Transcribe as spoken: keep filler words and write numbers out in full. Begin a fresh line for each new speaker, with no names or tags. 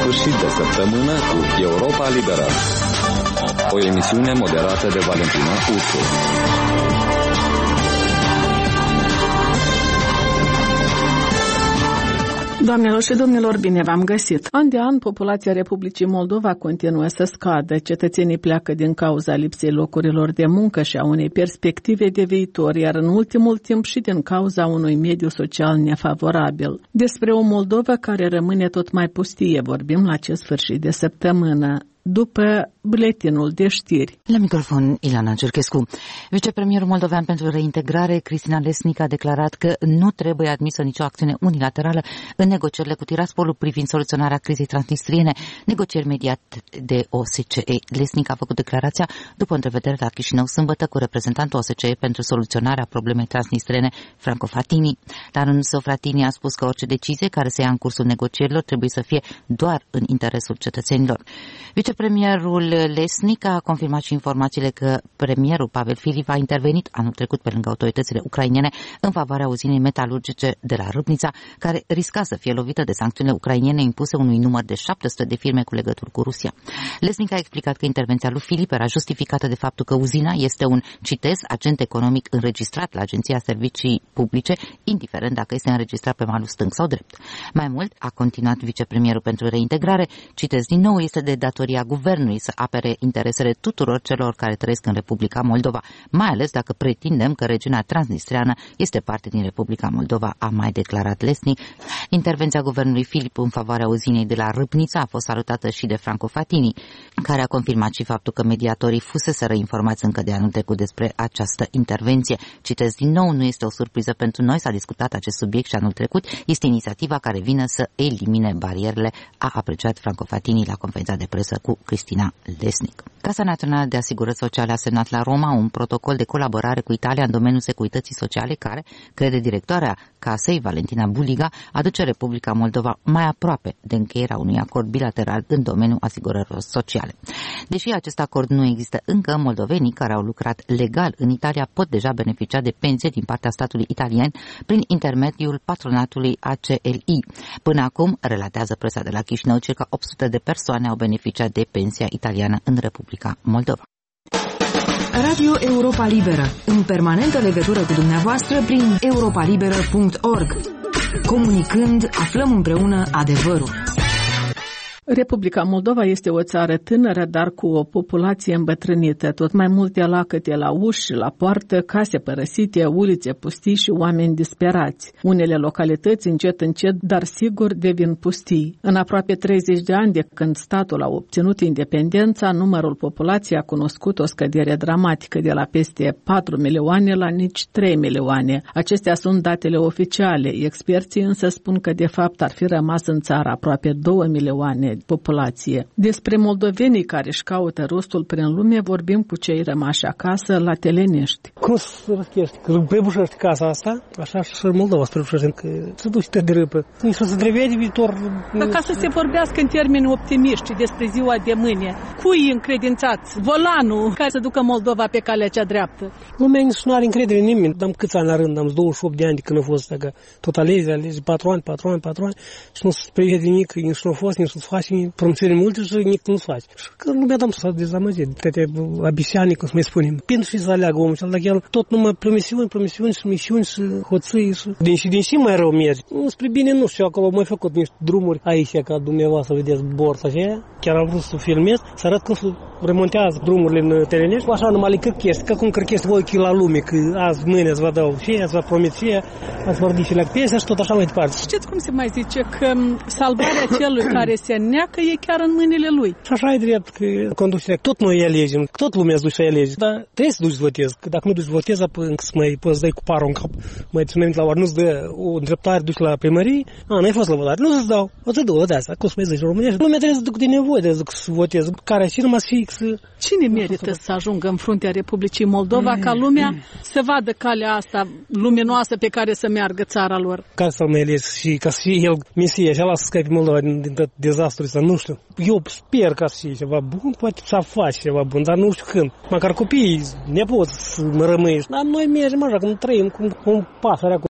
sfârșit de săptămână cu Europa Liberă, o emisiune moderată de Valentina Ursu.
Doamnelor și domnilor, bine v-am găsit! An de an, populația Republicii Moldova continuă să scadă. Cetățenii pleacă din cauza lipsei locurilor de muncă și a unei perspective de viitor, iar în ultimul timp și din cauza unui mediu social nefavorabil. Despre o Moldova care rămâne tot mai pustie vorbim la acest sfârșit de săptămână, după buletinul de știri.
La microfon, Ilana Cerchescu. Vicepremierul moldovean pentru reintegrare, Cristina Lesnic, a declarat că nu trebuie admisă nicio acțiune unilaterală în negocierile cu Tiraspolul privind soluționarea crizei transnistriene, negocieri mediate de O S C E. Lesnic a făcut declarația după o întrevedere la Chișinău sâmbătă cu reprezentantul O S C E pentru soluționarea problemei transnistriene, Franco Fratini. La rândul său, Fratini a spus că orice decizie care se ia în cursul negocierilor trebuie să fie doar în interesul cetățenilor. Vicepremierul Lesnic a confirmat și informațiile că premierul Pavel Filip a intervenit anul trecut pe lângă autoritățile ucrainene în favoarea uzinei metalurgice de la Râbnița, care risca să fie lovită de sancțiunile ucrainene impuse unui număr de șapte sute de firme cu legături cu Rusia. Lesnic a explicat că intervenția lui Filip era justificată de faptul că uzina este un, citez, agent economic înregistrat la Agenția Servicii Publice, indiferent dacă este înregistrat pe malul stâng sau drept. Mai mult, a continuat vicepremierul pentru reintegrare, citez din nou, este de datoria guvernului să apere interesele tuturor celor care trăiesc în Republica Moldova, mai ales dacă pretindem că regiunea transnistreană este parte din Republica Moldova, a mai declarat Lesnic. Intervenția guvernului Filip în favoarea uzinei de la Râbnița a fost salutată și de Franco Fratini, care a confirmat și faptul că mediatorii fuseseră informați încă de anul trecut despre această intervenție. Citez din nou, nu este o surpriză pentru noi, s-a discutat acest subiect și anul trecut, este inițiativa care vine să elimine barierele, a apreciat Franco Fratini la conferința de presă cu Cristina Lesnic. Casa Națională de Asigurări Sociale a semnat la Roma un protocol de colaborare cu Italia în domeniul securității sociale care, crede directoarea casei, Valentina Buliga, aduce Republica Moldova mai aproape de încheierea unui acord bilateral în domeniul asigurărilor sociale. Deși acest acord nu există încă, moldovenii care au lucrat legal în Italia pot deja beneficia de pensie din partea statului italian prin intermediul patronatului A C L I. Până acum, relatează presa de la Chișinău, circa opt sute de persoane au beneficiat de pensia italiană în Republica Moldova.
Radio Europa Liberă, în permanentă legătură cu dumneavoastră prin europa liberă punct org. Comunicând, aflăm împreună adevărul.
Republica Moldova este o țară tânără, dar cu o populație îmbătrânită. Tot mai multe lacăte la uși, la poartă, case părăsite, ulițe pustii și oameni disperați. Unele localități încet încet, dar sigur, devin pustii. În aproape treizeci de ani de când statul a obținut independența, numărul populației a cunoscut o scădere dramatică de la peste patru milioane la nici trei milioane. Acestea sunt datele oficiale. Experții însă spun că de fapt ar fi rămas în țară aproape două milioane populație. Despre moldovenii care își caută rostul prin lume vorbim cu cei rămași acasă la Telenești.
Cum să răchești? Că prăbușești casa asta, așa și Moldova să prăbușești, că se duci te de râpă. Nici să se trebuie de viitor.
Dar ca să se vorbească în termeni optimiști despre ziua de mâine, cui încredințați volanul care să ducă Moldova pe calea cea dreaptă?
Lumea nici nu are încredere în nimeni. Am câți ani la rând, am douăzeci și opt de ani de când a fost, dacă tot alege, alege, patru ani, patru ani, patru ani, și nu se prevede nimic, nici nu a fost, nici nu se face promisiuni multe și nici nu se face. Și că lumea dăm să dezamăgit, toate abisianii, cum să mai spunem. Pentru și să aleagă omul ăsta, dacă el tot numai promisiuni, promisiuni și misiuni și hoții și din și din și mai rău merge. Spre bine nu știu, acolo am mai făcut niște drumuri aici, ca dumneavoastră, vedeți borța aceea. Chiar am vrut să filmez, să arăt cum se remontează drumurile în Telenești. Așa numai le cărchești, ca cum cărchești ochii la lume, că azi, mâine îți va dau și îți va promit și ați vorbi și la piese și tot așa mai departe.
Știți cum se mai zice, că salvarea celui care se neacă e chiar în mâinile lui.
Și așa e drept, că conducerea, tot noi alegem, tot lumea îți duce să alege, dar trebuie să duci să votezi, că dacă nu duci să votezi, apoi încă să mai poți să dai cu parul în cap, mai ținem la oară, nu-ți dă o îndreptare, duci la primărie, a, n-ai fost la votare, nu să-ți dau, o să dau de asta, cum să mai zici în România, lumea trebuie să duc de nevoie, trebuie să votezi, care și rămas fix.
Cine merită să ajungă în fruntea Republicii Moldova ca lumea să vadă calea asta luminoasă pe care să meargă țara lor?
Ca să-l mai alegi și ca să fie el Mesia și ala să scape Moldova din, din tot dezastrul ăsta, nu știu. Eu sper ca să fie ceva bun, poate să faci ceva bun, dar nu știu când. Măcar copiii, nepoți să mă rămâi. Dar noi mergem așa, cum trăim, cum un pasăre acolo.